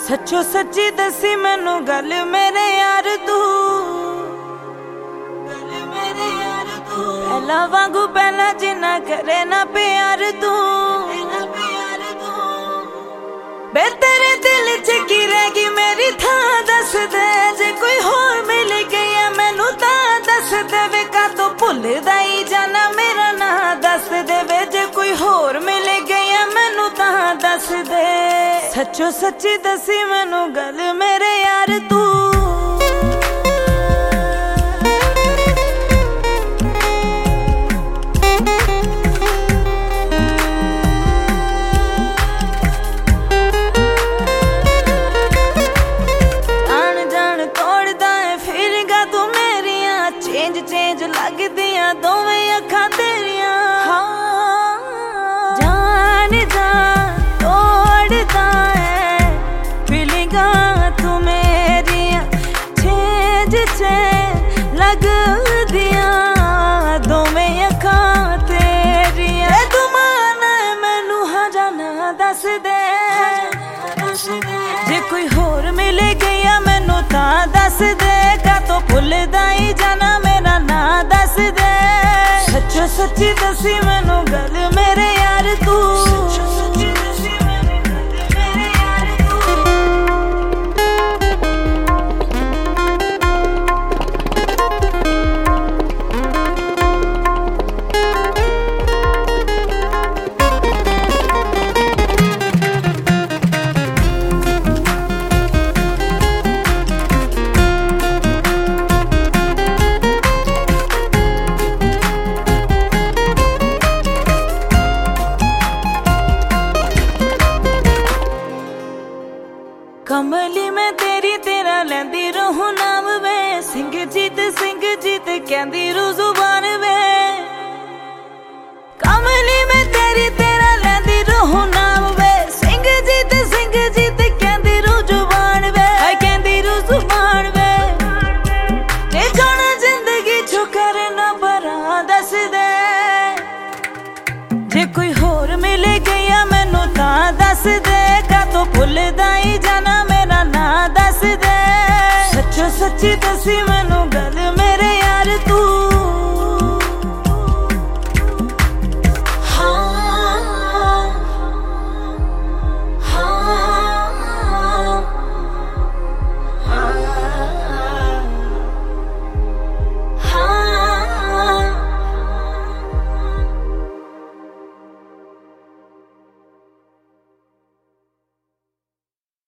सच्चो सच्ची दसी मैनू गल मेरे यार तू, पहला वांगू पहला जिन्ना करे ना प्यार तू। बे तेरे दिल च की रहेगी मेरी थां दस दे, जे कोई होर मिल गया मैनू तां दस दे वे, का तो भुलदा ही जाना मेरा ना दस दे वे, जे कोई होर मिल गया मैनू तां दस दे। सच्चो सच्ची दसी मैनू गल मेरे यार तू, चेंज लगदियां दोवें अखां तेरियां। जान जान तोड़दा है फीलिंगां तू मेरियां, चेंज चेंज लगदियां दोवें अखां तेरियां। तू माना मैनू हाँ जाना दस दे, जे कोई होर मिले गया मैनू तां दस दे, का तो भुलदा ही जाना मेरा ना दस दे। सच्चो सच्ची दसी मैनू गल मेरे यार तू, कमली मैं तेरी तेरा लैंदी रहूं नाम वे, सिंह जीत कहंदी रू जुबान वे। कमली मैं तेरी तेरा लैंदी रहूं नाम वे, सिंह जीत कहंदी रू जुबान वे, कहंदी रू जुबान वे। ते जाना जिंदगी चो करना बरा दस दे, जे कोई होर मिले गया मैनू तां दस दे, का तो भुलदा ही जाना मेरा ना दस दे। सच्चो सच्ची दसी मैनू गल मेरे यार तू,